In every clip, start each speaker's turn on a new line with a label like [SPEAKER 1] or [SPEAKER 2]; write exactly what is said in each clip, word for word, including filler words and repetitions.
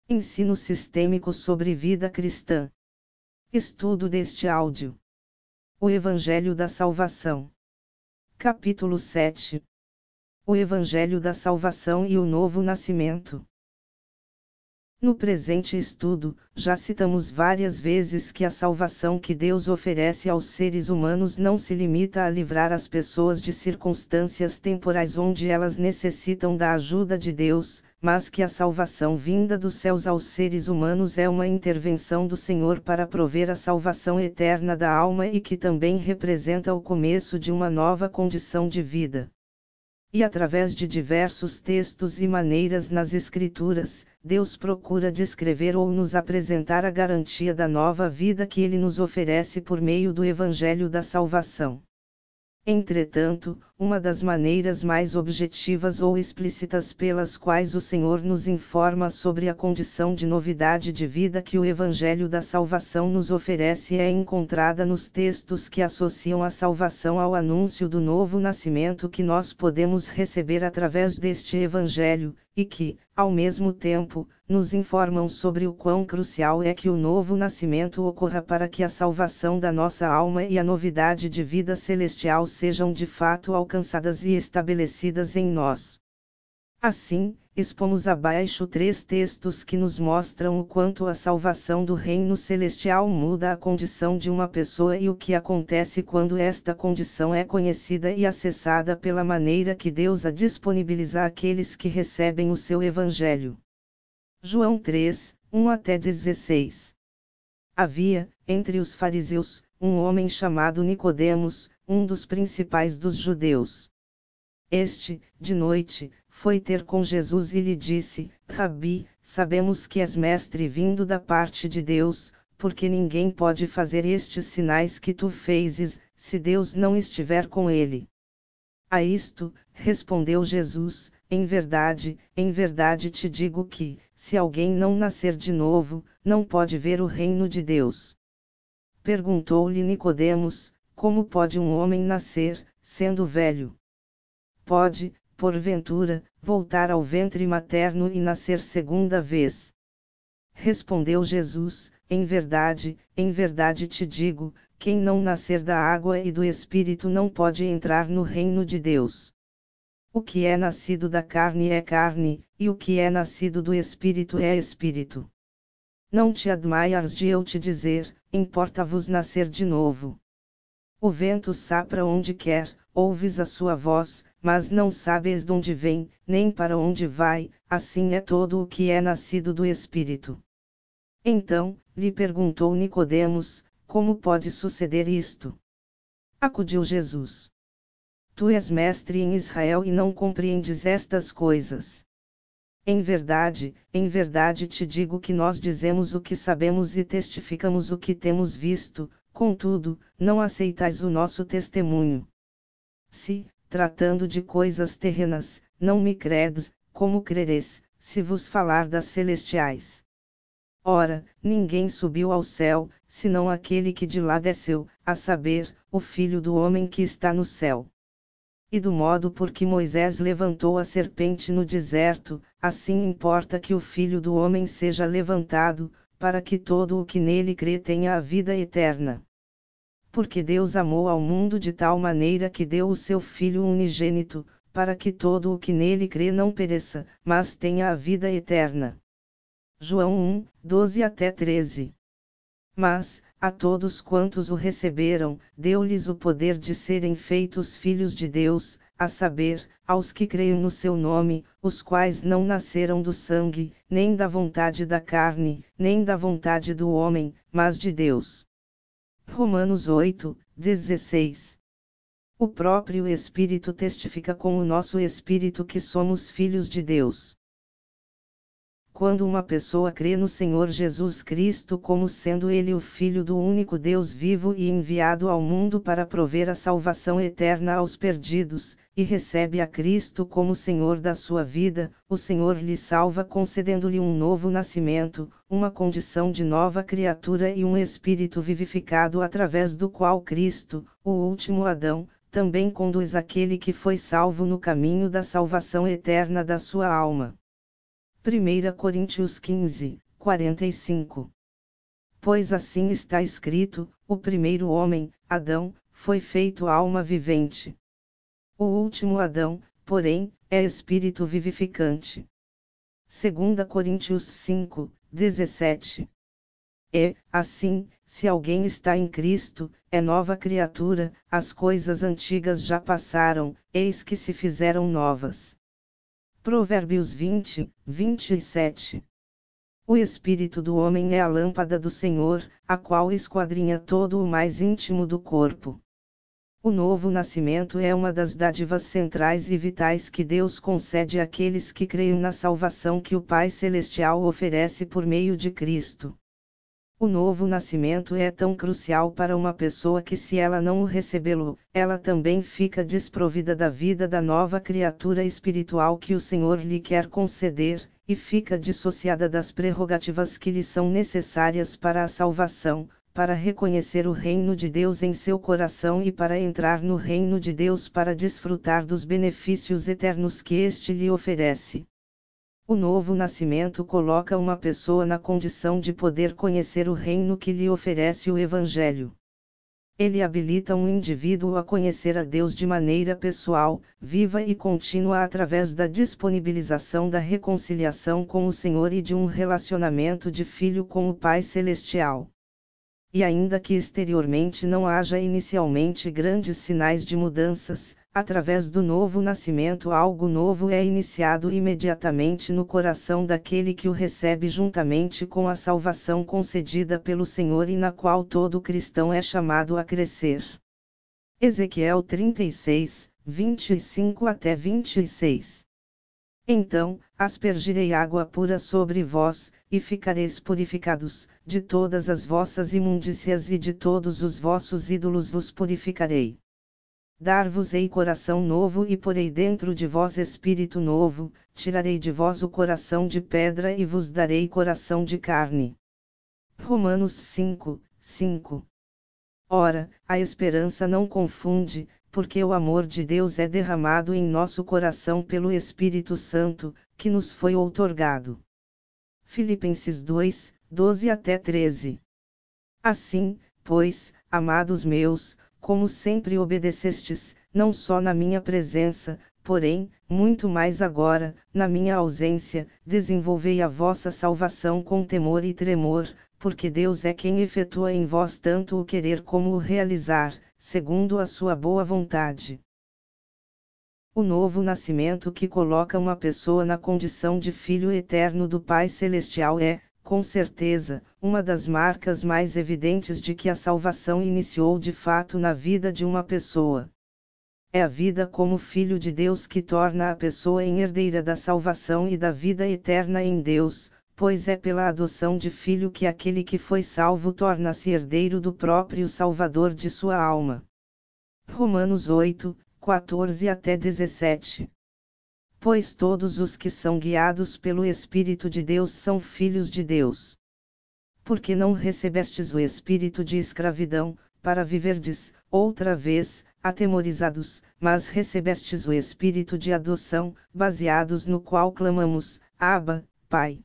[SPEAKER 1] Ensino sistêmico sobre vida cristã. Estudo deste áudio. O Evangelho da Salvação. Capítulo sete. O Evangelho da Salvação e o Novo Nascimento. No presente estudo, já citamos várias vezes que a salvação que Deus oferece aos seres humanos não se limita a livrar as pessoas de circunstâncias temporais onde elas necessitam da ajuda de Deus, mas que a salvação vinda dos céus aos seres humanos é uma intervenção do Senhor para prover a salvação eterna da alma e que também representa o começo de uma nova condição de vida. E através de diversos textos e maneiras nas Escrituras, Deus procura descrever ou nos apresentar a garantia da nova vida que Ele nos oferece por meio do Evangelho da Salvação. Entretanto, uma das maneiras mais objetivas ou explícitas pelas quais o Senhor nos informa sobre a condição de novidade de vida que o Evangelho da Salvação nos oferece é encontrada nos textos que associam a salvação ao anúncio do novo nascimento que nós podemos receber através deste Evangelho, e que, ao mesmo tempo, nos informam sobre o quão crucial é que o novo nascimento ocorra para que a salvação da nossa alma e a novidade de vida celestial sejam de fato alcançadas e estabelecidas em nós. Assim, expomos abaixo três textos que nos mostram o quanto a salvação do reino celestial muda a condição de uma pessoa e o que acontece quando esta condição é conhecida e acessada pela maneira que Deus a disponibiliza àqueles que recebem o seu Evangelho. João três, um até dezesseis. Havia, entre os fariseus, um homem chamado Nicodemos, um dos principais dos judeus. Este, de noite, foi ter com Jesus e lhe disse: Rabi, sabemos que és mestre vindo da parte de Deus, porque ninguém pode fazer estes sinais que tu fezes, se Deus não estiver com ele. A isto, respondeu Jesus: Em verdade, em verdade te digo que, se alguém não nascer de novo, não pode ver o reino de Deus. Perguntou-lhe Nicodemos: Como pode um homem nascer, sendo velho? Pode, porventura, voltar ao ventre materno e nascer segunda vez? Respondeu Jesus: Em verdade, em verdade te digo, quem não nascer da água e do Espírito não pode entrar no reino de Deus. O que é nascido da carne é carne, e o que é nascido do Espírito é Espírito. Não te admires de eu te dizer, importa-vos nascer de novo. O vento sopra onde quer, ouves a sua voz, mas não sabes de onde vem, nem para onde vai, assim é todo o que é nascido do Espírito. Então, lhe perguntou Nicodemos: Como pode suceder isto? Acudiu Jesus: Tu és mestre em Israel e não compreendes estas coisas. Em verdade, em verdade te digo que nós dizemos o que sabemos e testificamos o que temos visto, contudo, não aceitais o nosso testemunho. Se, tratando de coisas terrenas, não me credes, como crereis, se vos falar das celestiais? Ora, ninguém subiu ao céu, senão aquele que de lá desceu, a saber, o Filho do homem que está no céu. E do modo por que Moisés levantou a serpente no deserto, assim importa que o Filho do homem seja levantado, para que todo o que nele crê tenha a vida eterna. Porque Deus amou ao mundo de tal maneira que deu o seu Filho unigênito, para que todo o que nele crê não pereça, mas tenha a vida eterna. João um, doze até treze. Mas, a todos quantos o receberam, deu-lhes o poder de serem feitos filhos de Deus, a saber, aos que creem no seu nome, os quais não nasceram do sangue, nem da vontade da carne, nem da vontade do homem, mas de Deus. Romanos oito, dezesseis. O próprio Espírito testifica com o nosso espírito que somos filhos de Deus. Quando uma pessoa crê no Senhor Jesus Cristo como sendo Ele o Filho do único Deus vivo e enviado ao mundo para prover a salvação eterna aos perdidos, e recebe a Cristo como Senhor da sua vida, o Senhor lhe salva concedendo-lhe um novo nascimento, uma condição de nova criatura e um espírito vivificado através do qual Cristo, o último Adão, também conduz aquele que foi salvo no caminho da salvação eterna da sua alma. primeira Coríntios quinze, quarenta e cinco. Pois assim está escrito: o primeiro homem, Adão, foi feito alma vivente. O último Adão, porém, é espírito vivificante. segunda Coríntios cinco, dezessete. E, assim, se alguém está em Cristo, é nova criatura, as coisas antigas já passaram, eis que se fizeram novas. Provérbios vinte, vinte e sete. O espírito do homem é a lâmpada do Senhor, a qual esquadrinha todo o mais íntimo do corpo. O novo nascimento é uma das dádivas centrais e vitais que Deus concede àqueles que creem na salvação que o Pai Celestial oferece por meio de Cristo. O novo nascimento é tão crucial para uma pessoa que, se ela não o recebê-lo, ela também fica desprovida da vida da nova criatura espiritual que o Senhor lhe quer conceder, e fica dissociada das prerrogativas que lhe são necessárias para a salvação, para reconhecer o reino de Deus em seu coração e para entrar no reino de Deus para desfrutar dos benefícios eternos que este lhe oferece. O novo nascimento coloca uma pessoa na condição de poder conhecer o reino que lhe oferece o Evangelho. Ele habilita um indivíduo a conhecer a Deus de maneira pessoal, viva e contínua através da disponibilização da reconciliação com o Senhor e de um relacionamento de filho com o Pai Celestial. E ainda que exteriormente não haja inicialmente grandes sinais de mudanças, através do novo nascimento algo novo é iniciado imediatamente no coração daquele que o recebe juntamente com a salvação concedida pelo Senhor e na qual todo cristão é chamado a crescer. Ezequiel trinta e seis, vinte e cinco até vinte e seis. Então, aspergirei água pura sobre vós, e ficareis purificados, de todas as vossas imundícias e de todos os vossos ídolos vos purificarei. Dar-vos-ei coração novo e porei dentro de vós espírito novo, tirarei de vós o coração de pedra e vos darei coração de carne. Romanos cinco, cinco. Ora, a esperança não confunde, porque o amor de Deus é derramado em nosso coração pelo Espírito Santo, que nos foi outorgado. Filipenses dois, doze até treze. Assim, pois, amados meus, como sempre obedecestes, não só na minha presença, porém, muito mais agora, na minha ausência, desenvolvei a vossa salvação com temor e tremor, porque Deus é quem efetua em vós tanto o querer como o realizar, segundo a sua boa vontade. O novo nascimento que coloca uma pessoa na condição de filho eterno do Pai Celestial é, com certeza, uma das marcas mais evidentes de que a salvação iniciou de fato na vida de uma pessoa. É a vida como filho de Deus que torna a pessoa em herdeira da salvação e da vida eterna em Deus, pois é pela adoção de filho que aquele que foi salvo torna-se herdeiro do próprio Salvador de sua alma. Romanos oito, quatorze até dezessete. Pois todos os que são guiados pelo Espírito de Deus são filhos de Deus. Porque não recebestes o espírito de escravidão, para viverdes, outra vez, atemorizados, mas recebestes o espírito de adoção, baseados no qual clamamos, Abba, Pai.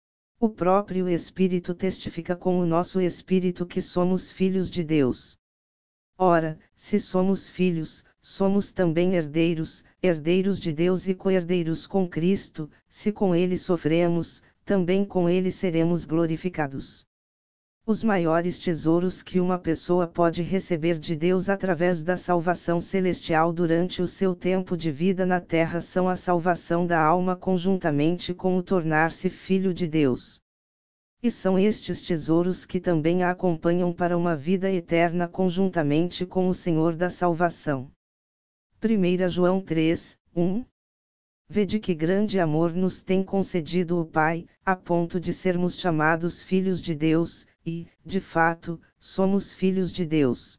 [SPEAKER 1] O próprio Espírito testifica com o nosso espírito que somos filhos de Deus. Ora, se somos filhos, somos também herdeiros, herdeiros de Deus e co-herdeiros com Cristo, se com Ele sofremos, também com Ele seremos glorificados. Os maiores tesouros que uma pessoa pode receber de Deus através da salvação celestial durante o seu tempo de vida na terra são a salvação da alma conjuntamente com o tornar-se filho de Deus. E são estes tesouros que também a acompanham para uma vida eterna conjuntamente com o Senhor da salvação. primeira João três, um. Vede que grande amor nos tem concedido o Pai, a ponto de sermos chamados filhos de Deus, e, de fato, somos filhos de Deus.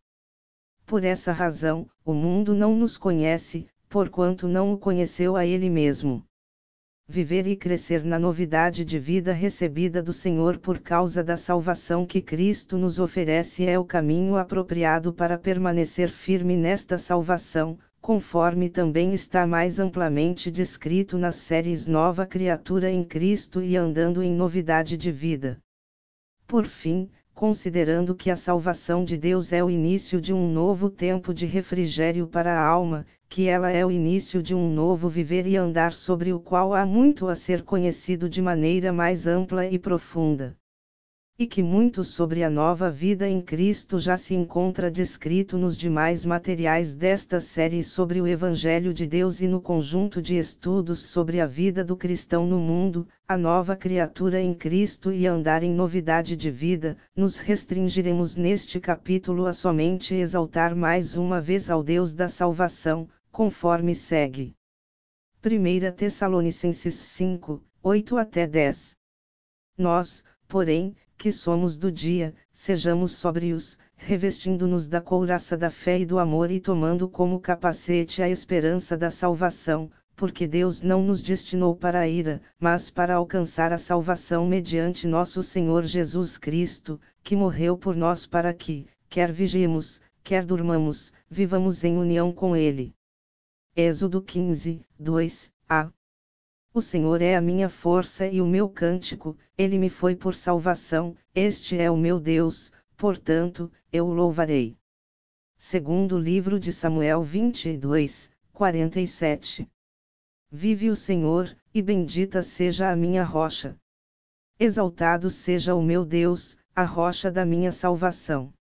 [SPEAKER 1] Por essa razão, o mundo não nos conhece, porquanto não o conheceu a Ele mesmo. Viver e crescer na novidade de vida recebida do Senhor por causa da salvação que Cristo nos oferece é o caminho apropriado para permanecer firme nesta salvação, conforme também está mais amplamente descrito nas séries Nova Criatura em Cristo e Andando em Novidade de Vida. Por fim, considerando que a salvação de Deus é o início de um novo tempo de refrigério para a alma, que ela é o início de um novo viver e andar sobre o qual há muito a ser conhecido de maneira mais ampla e profunda. E que muito sobre a nova vida em Cristo já se encontra descrito nos demais materiais desta série sobre o Evangelho de Deus e no conjunto de estudos sobre a vida do cristão no mundo, a nova criatura em Cristo e andar em novidade de vida, nos restringiremos neste capítulo a somente exaltar mais uma vez ao Deus da salvação, conforme segue. primeira Tessalonicenses cinco, oito até dez. Nós, porém, que somos do dia, sejamos sóbrios, revestindo-nos da couraça da fé e do amor e tomando como capacete a esperança da salvação, porque Deus não nos destinou para a ira, mas para alcançar a salvação mediante nosso Senhor Jesus Cristo, que morreu por nós para que, quer vigiemos, quer durmamos, vivamos em união com Ele. Êxodo quinze, dois a. O Senhor é a minha força e o meu cântico, Ele me foi por salvação, este é o meu Deus, portanto, eu o louvarei. Segundo livro de Samuel vinte e dois, quarenta e sete. Vive o Senhor, e bendita seja a minha rocha. Exaltado seja o meu Deus, a rocha da minha salvação.